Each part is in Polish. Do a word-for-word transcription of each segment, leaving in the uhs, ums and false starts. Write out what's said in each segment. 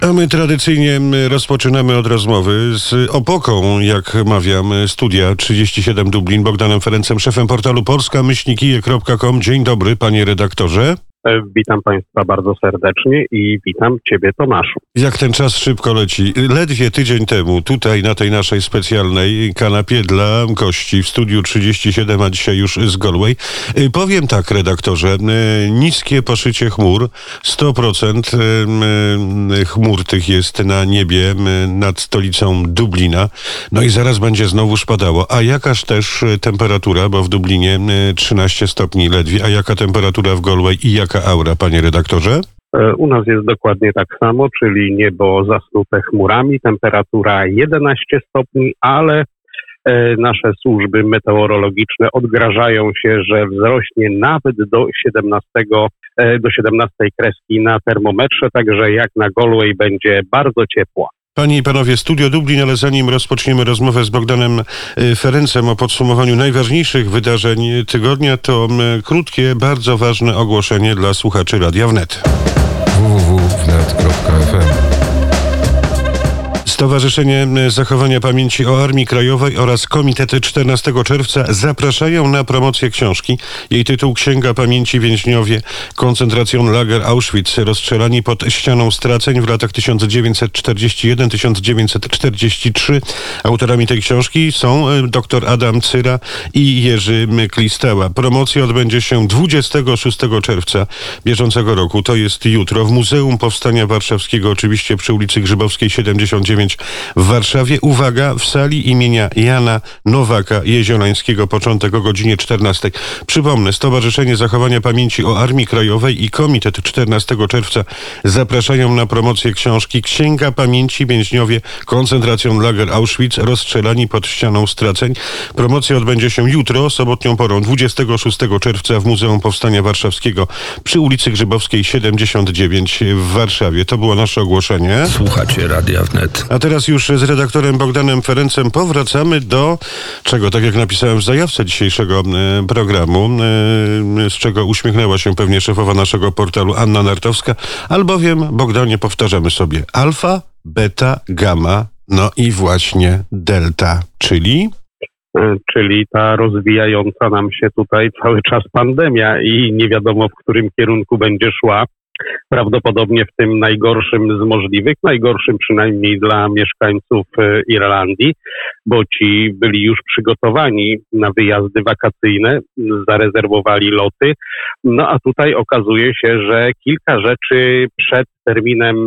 A my tradycyjnie rozpoczynamy od rozmowy z Opoką, jak mawiam, Studia trzydzieści siedem Dublin, Bogdanem Ferencem, szefem portalu polska myślnik kije kropka com. Dzień dobry, panie redaktorze. Witam Państwa bardzo serdecznie i witam Ciebie, Tomaszu. Jak ten czas szybko leci. Ledwie tydzień temu tutaj na tej naszej specjalnej kanapie dla gości w Studiu trzydzieści siedem, a dzisiaj już z Galway. Powiem tak, redaktorze, niskie poszycie chmur, sto procent chmur tych jest na niebie nad stolicą Dublina. No i zaraz będzie znowu padało. A jakaż też temperatura, bo w Dublinie trzynaście stopni ledwie, a jaka temperatura w Galway i jak aura, panie redaktorze? U nas jest dokładnie tak samo, czyli niebo zasnute chmurami, temperatura jedenaście stopni, ale nasze służby meteorologiczne odgrażają się, że wzrośnie nawet do siedemnastego, do siedemnastej kreski na termometrze, także jak na Galway będzie bardzo ciepło. Panie i panowie, Studio Dublin, ale zanim rozpoczniemy rozmowę z Bogdanem Ferencem o podsumowaniu najważniejszych wydarzeń tygodnia, to krótkie, bardzo ważne ogłoszenie dla słuchaczy Radia Wnet. w w w kropka wnet kropka f m Stowarzyszenie Zachowania Pamięci o Armii Krajowej oraz Komitet czternastego czerwca zapraszają na promocję książki. Jej tytuł Księga Pamięci Więźniowie Koncentracjon-Lager Auschwitz, rozstrzelani pod ścianą straceń w latach tysiąc dziewięćset czterdziesty pierwszy do tysiąc dziewięćset czterdziestego trzeciego. Autorami tej książki są dr Adam Cyra i Jerzy Klistała. Promocja odbędzie się dwudziestego szóstego czerwca bieżącego roku. To jest jutro w Muzeum Powstania Warszawskiego, oczywiście przy ulicy Grzybowskiej siedemdziesiąt dziewięć w Warszawie. Uwaga, w sali imienia Jana Nowaka Jeziorańskiego, początek o godzinie czternastej. Przypomnę, Stowarzyszenie Zachowania Pamięci o Armii Krajowej i Komitet czternastego czerwca zapraszają na promocję książki Księga Pamięci Więźniowie Koncentracjon-Lager Auschwitz, rozstrzelani pod ścianą straceń. Promocja odbędzie się jutro, sobotnią porą, dwudziestego szóstego czerwca w Muzeum Powstania Warszawskiego przy ulicy Grzybowskiej siedemdziesiąt dziewięć w Warszawie. To było nasze ogłoszenie. Słuchacie Radia Wnet. A teraz już z redaktorem Bogdanem Ferencem powracamy do czego, tak jak napisałem w zajawce dzisiejszego e, programu, e, z czego uśmiechnęła się pewnie szefowa naszego portalu Anna Nartowska, albowiem, Bogdanie, powtarzamy sobie alfa, beta, gamma, no i właśnie delta, czyli... Czyli ta rozwijająca nam się tutaj cały czas pandemia i nie wiadomo, w którym kierunku będzie szła. Prawdopodobnie w tym najgorszym z możliwych, najgorszym przynajmniej dla mieszkańców Irlandii, bo ci byli już przygotowani na wyjazdy wakacyjne, zarezerwowali loty, no a tutaj okazuje się, że kilka rzeczy przed terminem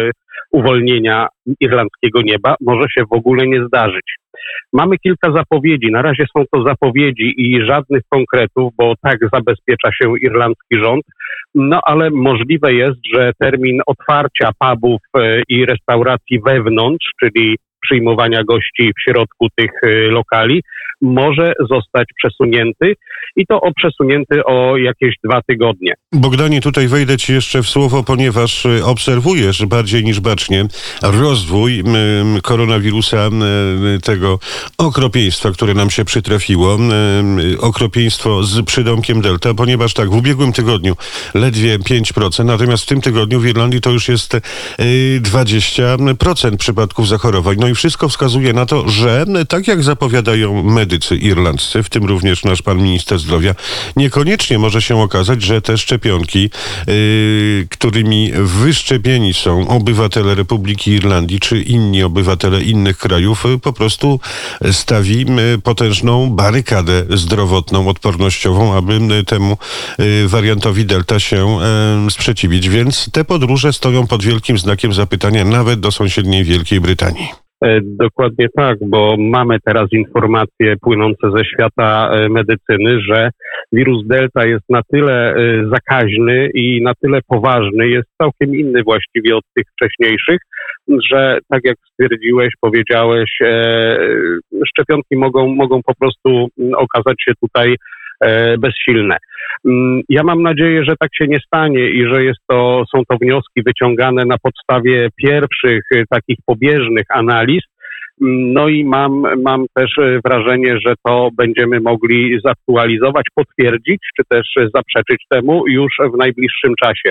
uwolnienia irlandzkiego nieba może się w ogóle nie zdarzyć. Mamy kilka zapowiedzi, na razie są to zapowiedzi i żadnych konkretów, bo tak zabezpiecza się irlandzki rząd, no ale możliwe jest, że termin otwarcia pubów i restauracji wewnątrz, czyli przyjmowania gości w środku tych lokali, może zostać przesunięty i to o przesunięty o jakieś dwa tygodnie. Bogdanie, tutaj wejdę ci jeszcze w słowo, ponieważ obserwujesz bardziej niż bacznie rozwój koronawirusa, tego okropieństwa, które nam się przytrafiło, okropieństwo z przydomkiem delta, ponieważ tak, w ubiegłym tygodniu ledwie pięć procent, natomiast w tym tygodniu w Irlandii to już jest dwadzieścia procent przypadków zachorowań. No i wszystko wskazuje na to, że tak jak zapowiadają medycy irlandzcy, w tym również nasz pan minister zdrowia, niekoniecznie może się okazać, że te szczepionki, yy, którymi wyszczepieni są obywatele Republiki Irlandii czy inni obywatele innych krajów, po prostu stawi potężną barykadę zdrowotną, odpornościową, aby temu yy, wariantowi delta się yy, sprzeciwić. Więc te podróże stoją pod wielkim znakiem zapytania nawet do sąsiedniej Wielkiej Brytanii. Dokładnie tak, bo mamy teraz informacje płynące ze świata medycyny, że wirus delta jest na tyle zakaźny i na tyle poważny, jest całkiem inny właściwie od tych wcześniejszych, że tak jak stwierdziłeś, powiedziałeś, szczepionki mogą, mogą po prostu okazać się tutaj bezsilne. Ja mam nadzieję, że tak się nie stanie i że jest to, są to wnioski wyciągane na podstawie pierwszych takich pobieżnych analiz. No i mam, mam też wrażenie, że to będziemy mogli zaktualizować, potwierdzić, czy też zaprzeczyć temu już w najbliższym czasie.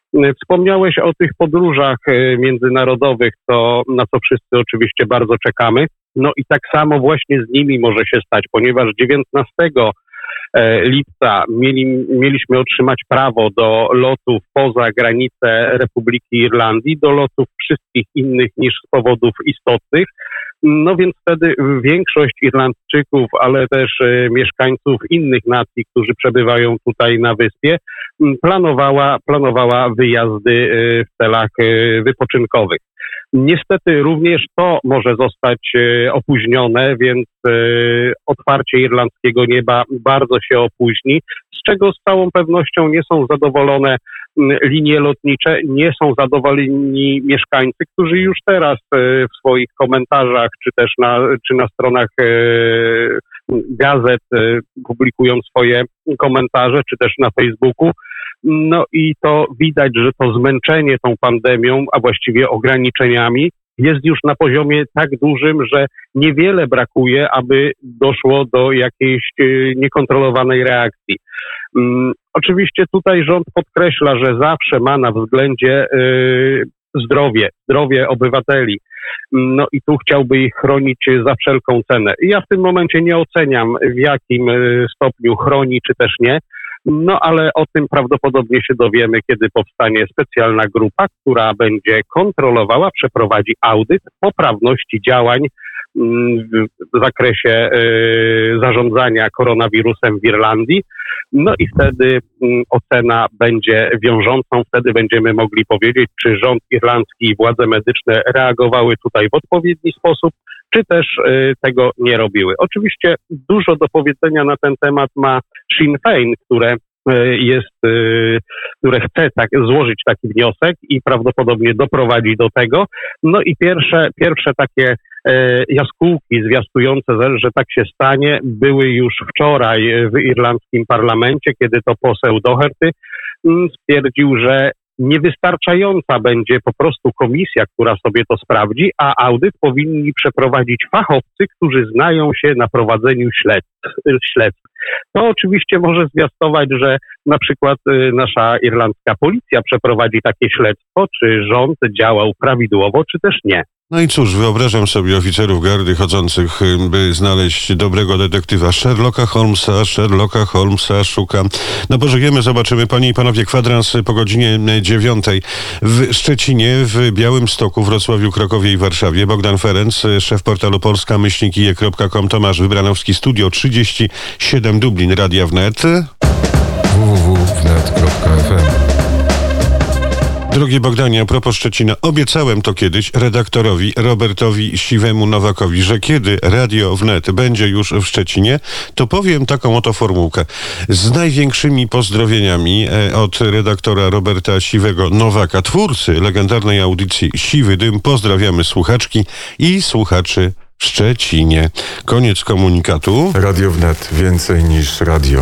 Wspomniałeś o tych podróżach międzynarodowych, to na co wszyscy oczywiście bardzo czekamy. No i tak samo właśnie z nimi może się stać, ponieważ dziewiętnastego lipca mieli, mieliśmy otrzymać prawo do lotów poza granice Republiki Irlandii, do lotów wszystkich innych niż z powodów istotnych. No więc wtedy większość Irlandczyków, ale też e, mieszkańców innych nacji, którzy przebywają tutaj na wyspie, m, planowała, planowała wyjazdy e, w celach e, wypoczynkowych. Niestety również to może zostać e, opóźnione, więc e, otwarcie irlandzkiego nieba bardzo się opóźni, z czego z całą pewnością nie są zadowolone linie lotnicze, nie są zadowoleni mieszkańcy, którzy już teraz w swoich komentarzach, czy też na, czy na stronach gazet publikują swoje komentarze, czy też na Facebooku. No i to widać, że to zmęczenie tą pandemią, a właściwie ograniczeniami, jest już na poziomie tak dużym, że niewiele brakuje, aby doszło do jakiejś niekontrolowanej reakcji. Um, oczywiście tutaj rząd podkreśla, że zawsze ma na względzie y, zdrowie, zdrowie obywateli. No i tu chciałby ich chronić za wszelką cenę. Ja w tym momencie nie oceniam, w jakim y, stopniu chroni, czy też nie. No ale o tym prawdopodobnie się dowiemy, kiedy powstanie specjalna grupa, która będzie kontrolowała, przeprowadzi audyt poprawności działań w zakresie y, zarządzania koronawirusem w Irlandii. No i wtedy y, ocena będzie wiążącą, wtedy będziemy mogli powiedzieć, czy rząd irlandzki i władze medyczne reagowały tutaj w odpowiedni sposób, czy też y, tego nie robiły. Oczywiście dużo do powiedzenia na ten temat ma Sinn Féin, które jest, które chce tak, złożyć taki wniosek i prawdopodobnie doprowadzi do tego. No i pierwsze, pierwsze takie e, jaskółki zwiastujące, że tak się stanie, były już wczoraj w irlandzkim parlamencie, kiedy to poseł Doherty stwierdził, że niewystarczająca będzie po prostu komisja, która sobie to sprawdzi, a audyt powinni przeprowadzić fachowcy, którzy znają się na prowadzeniu śledztw. To oczywiście może zwiastować, że na przykład nasza irlandzka policja przeprowadzi takie śledztwo, czy rząd działał prawidłowo, czy też nie. No i cóż, wyobrażam sobie oficerów gardy chodzących, by znaleźć dobrego detektywa Sherlocka Holmesa. Sherlocka Holmesa szukam. No pożyjemy, zobaczymy. Panie i panowie, kwadrans po godzinie dziewiątej w Szczecinie, w Białymstoku, Wrocławiu, Krakowie i Warszawie. Bogdan Ferenc, szef portalu polska myślnik i e kropka com, Tomasz Wybranowski, Studio trzydzieści siedem Dublin, Radia Wnet. w w w kropka wnet kropka f m. Drogi Bogdanie, a propos Szczecina, obiecałem to kiedyś redaktorowi Robertowi Siwemu Nowakowi, że kiedy Radio Wnet będzie już w Szczecinie, to powiem taką oto formułkę. Z największymi pozdrowieniami od redaktora Roberta Siwego Nowaka, twórcy legendarnej audycji Siwy Dym. Pozdrawiamy słuchaczki i słuchaczy w Szczecinie. Koniec komunikatu. Radio Wnet. Więcej niż radio.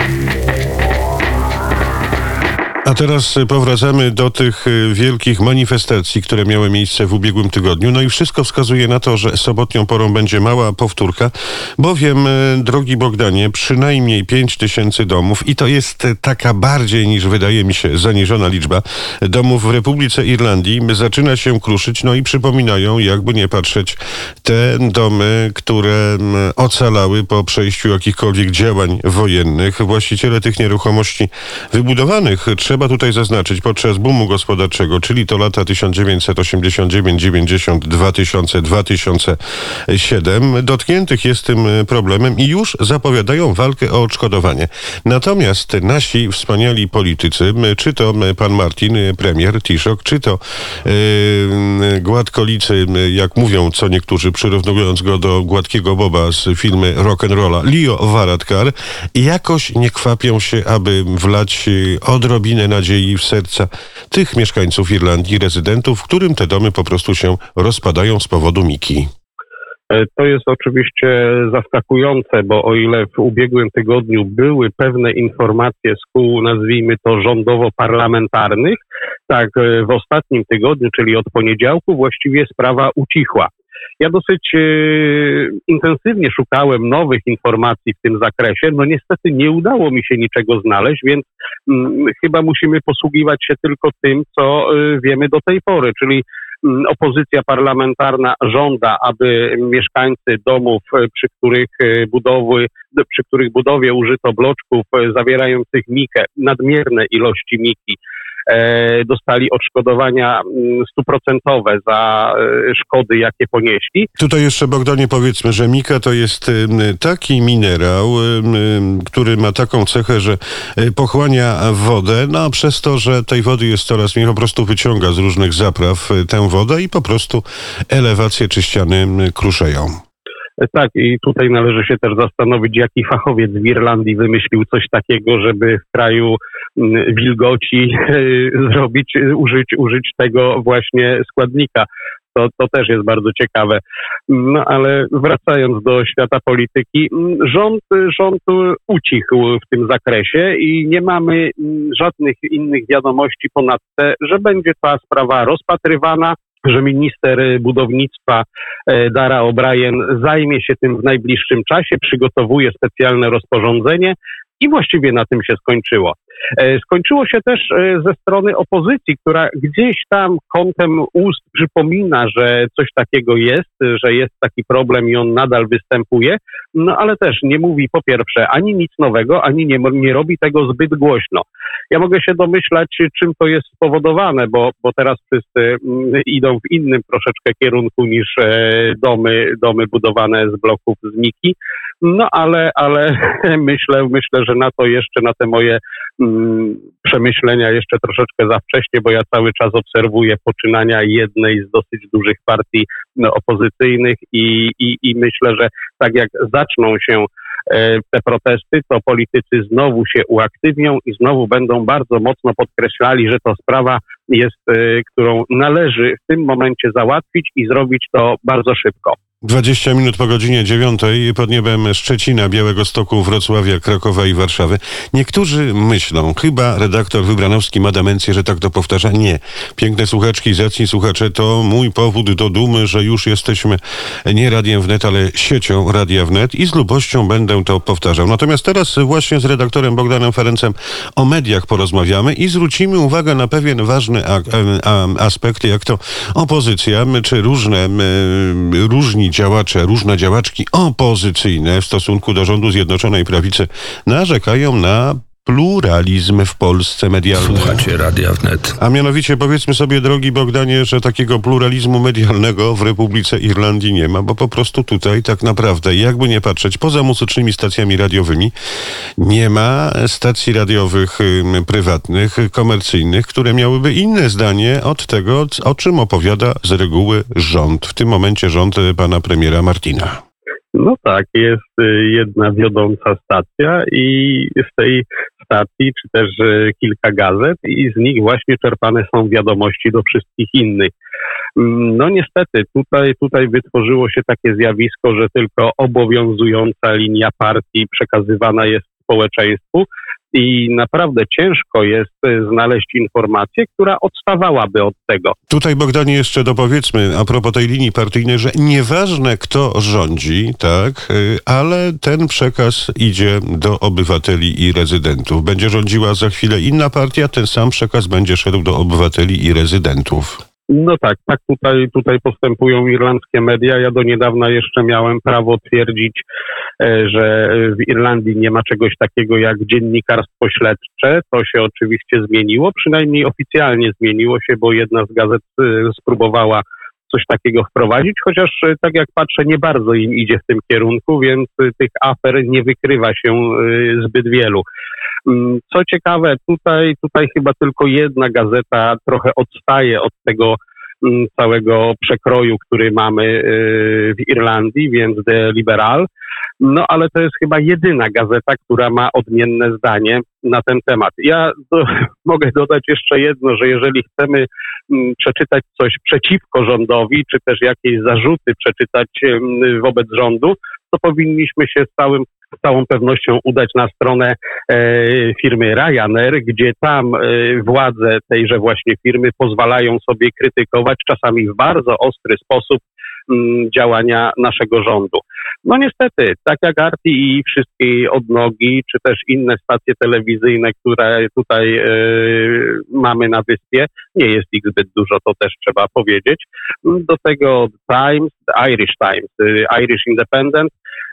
A teraz powracamy do tych wielkich manifestacji, które miały miejsce w ubiegłym tygodniu. No i wszystko wskazuje na to, że sobotnią porą będzie mała powtórka, bowiem, drogi Bogdanie, przynajmniej pięć tysięcy domów, i to jest taka bardziej niż wydaje mi się zaniżona liczba domów w Republice Irlandii, zaczyna się kruszyć. No i przypominają, jakby nie patrzeć, te domy, które ocalały po przejściu jakichkolwiek działań wojennych. Właściciele tych nieruchomości wybudowanych, trzeba tutaj zaznaczyć, podczas boomu gospodarczego, czyli to lata tysiąc dziewięćset osiemdziesiąt dziewięć dziewięćdziesiąt, dwa tysiące dwa tysiące siedem, dotkniętych jest tym problemem i już zapowiadają walkę o odszkodowanie. Natomiast nasi wspaniali politycy, czy to pan Martin, premier Taoiseach, czy to yy, gładkolicy, jak mówią co niektórzy, przyrównując go do gładkiego Boba z filmy Rock'n'Rolla, Leo Varadkar, jakoś nie kwapią się, aby wlać odrobinę nadziei w serca tych mieszkańców Irlandii, rezydentów, którym te domy po prostu się rozpadają z powodu Miki. To jest oczywiście zaskakujące, bo o ile w ubiegłym tygodniu były pewne informacje z kół, nazwijmy to rządowo-parlamentarnych, tak w ostatnim tygodniu, czyli od poniedziałku, właściwie sprawa ucichła. Ja dosyć e, intensywnie szukałem nowych informacji w tym zakresie. No niestety nie udało mi się niczego znaleźć, więc m, chyba musimy posługiwać się tylko tym, co e, wiemy do tej pory, czyli m, opozycja parlamentarna żąda, aby mieszkańcy domów, e, przy których e, budowy, przy których budowie użyto bloczków e, zawierających mikę, nadmierne ilości miki, E, dostali odszkodowania stuprocentowe za e, szkody, jakie ponieśli. Tutaj jeszcze, Bogdanie, powiedzmy, że mika to jest y, taki minerał, y, który ma taką cechę, że y, pochłania wodę, no a przez to, że tej wody jest coraz mniej, po prostu wyciąga z różnych zapraw y, tę wodę i po prostu elewacje czy ściany y, kruszeją. Tak, i tutaj należy się też zastanowić, jaki fachowiec w Irlandii wymyślił coś takiego, żeby w kraju wilgoci zrobić, użyć, użyć tego właśnie składnika. To, to też jest bardzo ciekawe. No ale wracając do świata polityki, rząd, rząd ucichł w tym zakresie i nie mamy żadnych innych wiadomości ponad te, że będzie ta sprawa rozpatrywana, że minister budownictwa Dara O'Brien zajmie się tym w najbliższym czasie, przygotowuje specjalne rozporządzenie i właściwie na tym się skończyło. Skończyło się też ze strony opozycji, która gdzieś tam kątem ust przypomina, że coś takiego jest, że jest taki problem i on nadal występuje, no ale też nie mówi po pierwsze ani nic nowego, ani nie, nie robi tego zbyt głośno. Ja mogę się domyślać, czym to jest spowodowane, bo, bo teraz wszyscy idą w innym troszeczkę kierunku niż domy, domy budowane z bloków z miki, no ale, ale myślę, myślę, że na to jeszcze, na te moje mm, przemyślenia jeszcze troszeczkę za wcześnie, bo ja cały czas obserwuję poczynania jednej z dosyć dużych partii no, opozycyjnych i, i, i myślę, że tak jak zaczną się e, te protesty, to politycy znowu się uaktywnią i znowu będą bardzo mocno podkreślali, że to sprawa jest, e, którą należy w tym momencie załatwić i zrobić to bardzo szybko. dwadzieścia minut po godzinie dziewiątej pod niebem Szczecina, Białegostoku, Wrocławia, Krakowa i Warszawy. Niektórzy myślą, chyba redaktor Wybranowski ma demencję, że tak to powtarza. Nie. Piękne słuchaczki, zacni słuchacze, to mój powód do dumy, że już jesteśmy nie Radiem Wnet, ale siecią Radia Wnet i z lubością będę to powtarzał. Natomiast teraz właśnie z redaktorem Bogdanem Ferencem o mediach porozmawiamy i zwrócimy uwagę na pewien ważny a, a, aspekt, jak to opozycja, czy różne, różni działacze, różne działaczki opozycyjne w stosunku do rządu Zjednoczonej Prawicy narzekają na pluralizm w Polsce medialnym. Słuchacie Radia Wnet. A mianowicie powiedzmy sobie, drogi Bogdanie, że takiego pluralizmu medialnego w Republice Irlandii nie ma, bo po prostu tutaj tak naprawdę, jakby nie patrzeć, poza muzycznymi stacjami radiowymi, nie ma stacji radiowych y, prywatnych, komercyjnych, które miałyby inne zdanie od tego, o czym opowiada z reguły rząd. W tym momencie rząd pana premiera Martina. No tak, jest jedna wiodąca stacja i z tej stacji, czy też kilka gazet i z nich właśnie czerpane są wiadomości do wszystkich innych. No niestety, tutaj, tutaj wytworzyło się takie zjawisko, że tylko obowiązująca linia partii przekazywana jest społeczeństwu i naprawdę ciężko jest znaleźć informację, która odstawałaby od tego. Tutaj, Bogdanie, jeszcze dopowiedzmy a propos tej linii partyjnej, że nieważne kto rządzi, tak, ale ten przekaz idzie do obywateli i rezydentów. Będzie rządziła za chwilę inna partia, ten sam przekaz będzie szedł do obywateli i rezydentów. No tak, tak tutaj, tutaj postępują irlandzkie media. Ja do niedawna jeszcze miałem prawo twierdzić, że w Irlandii nie ma czegoś takiego jak dziennikarstwo śledcze. To się oczywiście zmieniło, przynajmniej oficjalnie zmieniło się, bo jedna z gazet spróbowała coś takiego wprowadzić, chociaż tak jak patrzę, nie bardzo im idzie w tym kierunku, więc tych afer nie wykrywa się zbyt wielu. Co ciekawe, tutaj, tutaj chyba tylko jedna gazeta trochę odstaje od tego całego przekroju, który mamy w Irlandii, więc The Liberal. No ale to jest chyba jedyna gazeta, która ma odmienne zdanie na ten temat. Ja do, mogę dodać jeszcze jedno, że jeżeli chcemy m, przeczytać coś przeciwko rządowi, czy też jakieś zarzuty przeczytać m, wobec rządu, to powinniśmy się z całym z całą pewnością udać na stronę e, firmy Ryanair, gdzie tam e, władze tejże właśnie firmy pozwalają sobie krytykować czasami w bardzo ostry sposób mm, działania naszego rządu. No niestety, tak jak R T i wszystkie odnogi, czy też inne stacje telewizyjne, które tutaj e, mamy na wyspie, nie jest ich zbyt dużo, to też trzeba powiedzieć. Do tego Times, Irish Times, Irish Independent,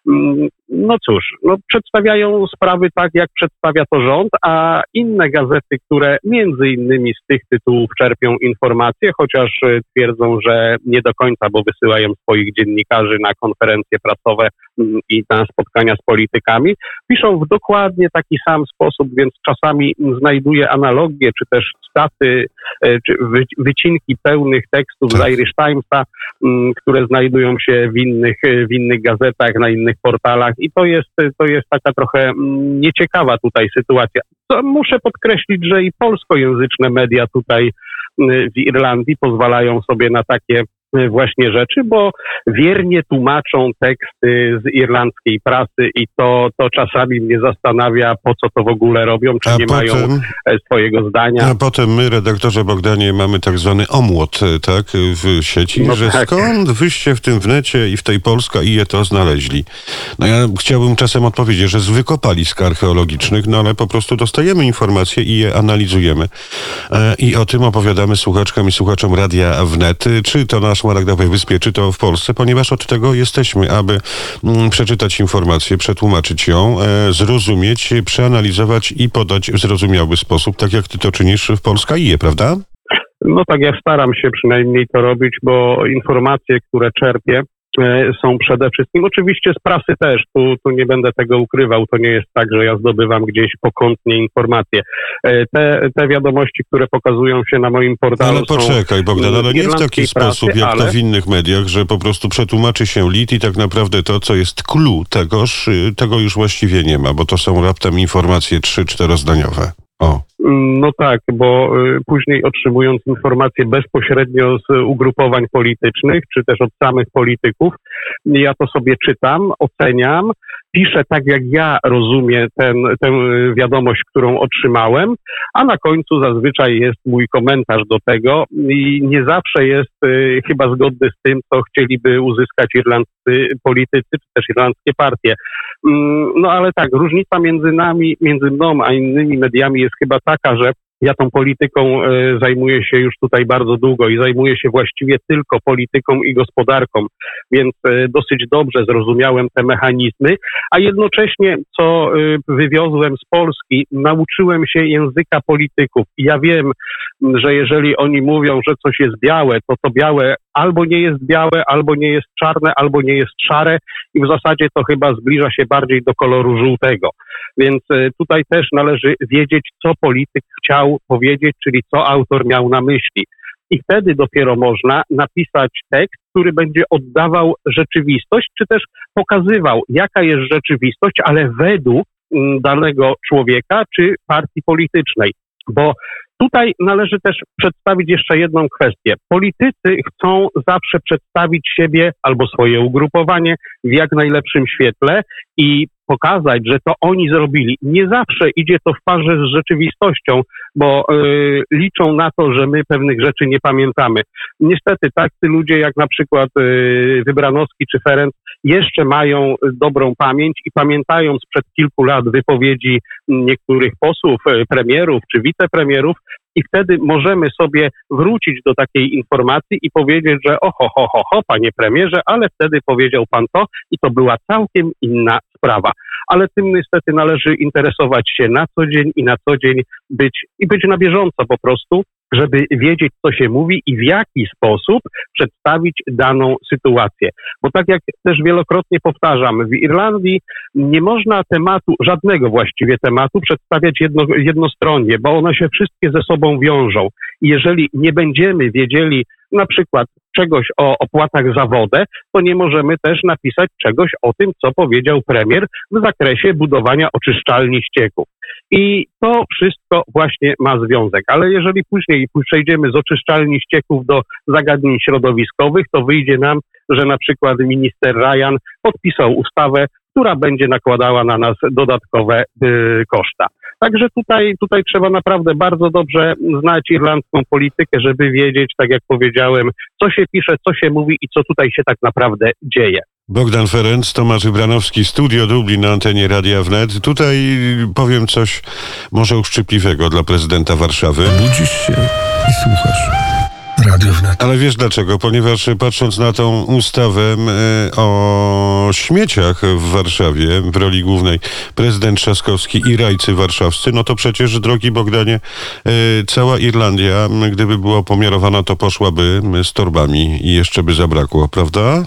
no cóż, no przedstawiają sprawy tak, jak przedstawia to rząd, a inne gazety, które między innymi z tych tytułów czerpią informacje, chociaż twierdzą, że nie do końca, bo wysyłają swoich dziennikarzy na konferencje prasowe i na spotkania z politykami, piszą w dokładnie taki sam sposób, więc czasami znajduję analogie, czy też staty, czy wycinki pełnych tekstów z Irish Timesa, które znajdują się w innych, w innych gazetach, na innych portalach i to jest, to jest taka trochę nieciekawa tutaj sytuacja. To muszę podkreślić, że i polskojęzyczne media tutaj w Irlandii pozwalają sobie na takie właśnie rzeczy, bo wiernie tłumaczą teksty z irlandzkiej prasy i to, to czasami mnie zastanawia, po co to w ogóle robią, czy a nie potem, mają swojego zdania. A potem my, redaktorze Bogdanie, mamy tak zwany omłot, tak, w sieci, No że tak. skąd wyście w tym wnecie i w tej Polska i je to znaleźli. No ja chciałbym czasem odpowiedzieć, że z wykopalisk archeologicznych, no ale po prostu dostajemy informacje i je analizujemy. E, I o tym opowiadamy słuchaczkom i słuchaczom Radia Wnet, czy to na Szmaragdowej Wyspie, czy to w Polsce, ponieważ od tego jesteśmy, aby mm, przeczytać informację, przetłumaczyć ją, e, zrozumieć, przeanalizować i podać w zrozumiały sposób, tak jak ty to czynisz w Polska i je, prawda? No tak, ja staram się przynajmniej to robić, bo informacje, które czerpię, są przede wszystkim, oczywiście z prasy też, tu, tu nie będę tego ukrywał, to nie jest tak, że ja zdobywam gdzieś pokątnie informacje. Te, te wiadomości, które pokazują się na moim portalu Ale poczekaj, Bogdan, ale nie w taki sposób, prasy, jak ale... to w innych mediach, że po prostu przetłumaczy się lit i tak naprawdę to, co jest clue tegoż, tego już właściwie nie ma, bo to są raptem informacje trzy, czterozdaniowe. O. No tak, bo y, później otrzymując informacje bezpośrednio z ugrupowań politycznych, czy też od samych polityków, ja to sobie czytam, oceniam, piszę tak, jak ja rozumiem ten, tę wiadomość, którą otrzymałem, a na końcu zazwyczaj jest mój komentarz do tego i nie zawsze jest y, chyba zgodny z tym, co chcieliby uzyskać irlandzcy politycy, czy też irlandzkie partie. Mm, no ale tak, różnica między nami, między mną a innymi mediami jest chyba taka, że ja tą polityką e, zajmuję się już tutaj bardzo długo i zajmuję się właściwie tylko polityką i gospodarką, więc e, dosyć dobrze zrozumiałem te mechanizmy, a jednocześnie, co e, wywiozłem z Polski, nauczyłem się języka polityków. I ja wiem, że jeżeli oni mówią, że coś jest białe, to to białe albo nie jest białe, albo nie jest czarne, albo nie jest szare i w zasadzie to chyba zbliża się bardziej do koloru żółtego. Więc tutaj też należy wiedzieć, co polityk chciał powiedzieć, czyli co autor miał na myśli. I wtedy dopiero można napisać tekst, który będzie oddawał rzeczywistość, czy też pokazywał, jaka jest rzeczywistość, ale według danego człowieka czy partii politycznej. Bo tutaj należy też przedstawić jeszcze jedną kwestię. Politycy chcą zawsze przedstawić siebie albo swoje ugrupowanie w jak najlepszym świetle i pokazać, że to oni zrobili. Nie zawsze idzie to w parze z rzeczywistością, bo y, liczą na to, że my pewnych rzeczy nie pamiętamy. Niestety tacy ludzie jak na przykład y, Wybranowski czy Ferenc jeszcze mają dobrą pamięć i pamiętają sprzed kilku lat wypowiedzi niektórych posłów, premierów czy wicepremierów i wtedy możemy sobie wrócić do takiej informacji i powiedzieć, że oho, ho, ho, ho, panie premierze, ale wtedy powiedział pan to i to była całkiem inna sprawa. Ale tym niestety należy interesować się na co dzień i na co dzień być i być na bieżąco po prostu, żeby wiedzieć, co się mówi i w jaki sposób przedstawić daną sytuację. Bo tak jak też wielokrotnie powtarzam, w Irlandii nie można tematu, żadnego właściwie tematu przedstawiać jedno, jednostronnie, bo one się wszystkie ze sobą wiążą. I jeżeli nie będziemy wiedzieli na przykład czegoś o opłatach za wodę, to nie możemy też napisać czegoś o tym, co powiedział premier w zakresie budowania oczyszczalni ścieków. I to wszystko właśnie ma związek. Ale jeżeli później przejdziemy z oczyszczalni ścieków do zagadnień środowiskowych, to wyjdzie nam, że na przykład minister Ryan podpisał ustawę, która będzie nakładała na nas dodatkowe y, koszta. Także tutaj, tutaj trzeba naprawdę bardzo dobrze znać irlandzką politykę, żeby wiedzieć, tak jak powiedziałem, co się pisze, co się mówi i co tutaj się tak naprawdę dzieje. Bogdan Ferenc, Tomasz Wybranowski, Studio Dublin na antenie Radia Wnet. Tutaj powiem coś może uszczypliwego dla prezydenta Warszawy. Budzisz się i słuchasz. Radio Wnet. Ale wiesz dlaczego? Ponieważ patrząc na tą ustawę e, o śmieciach w Warszawie, w roli głównej prezydent Trzaskowski i rajcy warszawscy, no to przecież, drogi Bogdanie, e, cała Irlandia, gdyby była pomiarowana, to poszłaby z torbami i jeszcze by zabrakło, prawda?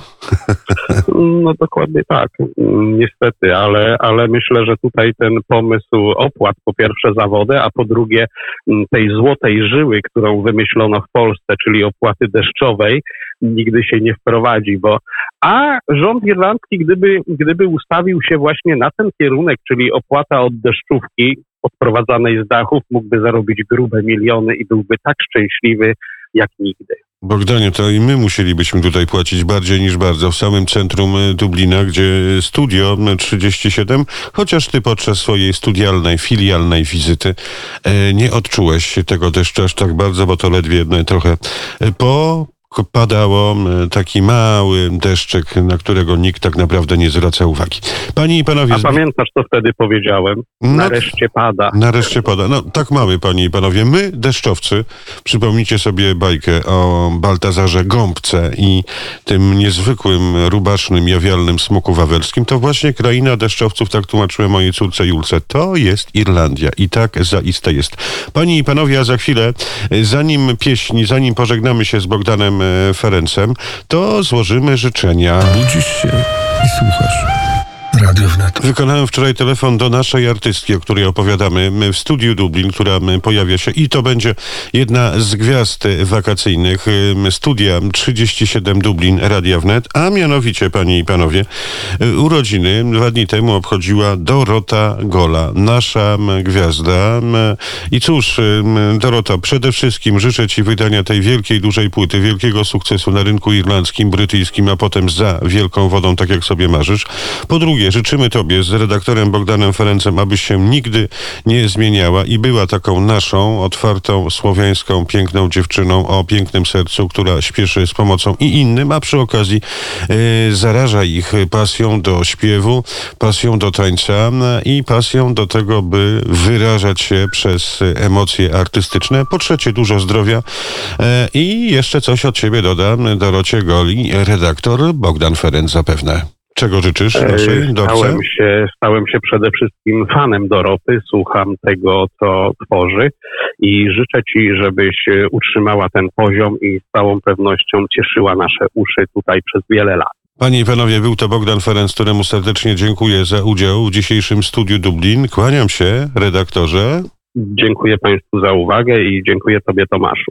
No dokładnie tak, niestety, ale, ale myślę, że tutaj ten pomysł opłat, po pierwsze za wodę, a po drugie tej złotej żyły, którą wymyślono w Polsce, czyli opłaty deszczowej, nigdy się nie wprowadzi, bo a rząd irlandzki, gdyby, gdyby ustawił się właśnie na ten kierunek, czyli opłata od deszczówki odprowadzanej z dachów, mógłby zarobić grube miliony i byłby tak szczęśliwy jak nigdy. Bogdanie, to i my musielibyśmy tutaj płacić bardziej niż bardzo w samym centrum Dublina, gdzie Studio trzydzieści siedem, chociaż ty podczas swojej studialnej, filialnej wizyty e, nie odczułeś tego deszczu aż tak bardzo, bo to ledwie trochę po... padało taki mały deszczyk, na którego nikt tak naprawdę nie zwraca uwagi. Panie i panowie... A pamiętasz, co wtedy powiedziałem? No, nareszcie pada. Nareszcie pada. No tak mały, panie i panowie. My, deszczowcy, przypomnijcie sobie bajkę o Baltazarze Gąbce i tym niezwykłym, rubasznym, jawialnym smoku wawelskim. To właśnie kraina deszczowców, tak tłumaczyłem mojej córce Julce. To jest Irlandia i tak zaiste jest. Panie i panowie, a za chwilę, zanim pieśń, zanim pożegnamy się z Bogdanem Ferencem, to złożymy życzenia. Budzisz się i słuchasz. Radio Wnet. Wykonałem wczoraj telefon do naszej artystki, o której opowiadamy w Studiu Dublin, która pojawia się i to będzie jedna z gwiazd wakacyjnych Studia trzydzieści siedem Dublin Radia Wnet, a mianowicie, panie i panowie, urodziny dwa dni temu obchodziła Dorota Gola, nasza gwiazda. I cóż, Dorota, przede wszystkim życzę ci wydania tej wielkiej, dużej płyty, wielkiego sukcesu na rynku irlandzkim, brytyjskim, a potem za wielką wodą, tak jak sobie marzysz. Po drugie, życzymy tobie z redaktorem Bogdanem Ferencem, abyś się nigdy nie zmieniała i była taką naszą, otwartą, słowiańską, piękną dziewczyną o pięknym sercu, która śpieszy z pomocą i innym, a przy okazji yy, zaraża ich pasją do śpiewu, pasją do tańca i pasją do tego, by wyrażać się przez emocje artystyczne. Po trzecie, dużo zdrowia yy, i jeszcze coś od ciebie dodam Dorocie Goli, redaktor Bogdan Ferenc zapewne. Czego życzysz naszej Dorce? Stałem się, stałem się przede wszystkim fanem Doroty, słucham tego, co tworzy i życzę ci, żebyś utrzymała ten poziom i z całą pewnością cieszyła nasze uszy tutaj przez wiele lat. Panie i panowie, był to Bogdan Ferenc, któremu serdecznie dziękuję za udział w dzisiejszym Studiu Dublin. Kłaniam się, redaktorze. Dziękuję państwu za uwagę i dziękuję tobie, Tomaszu.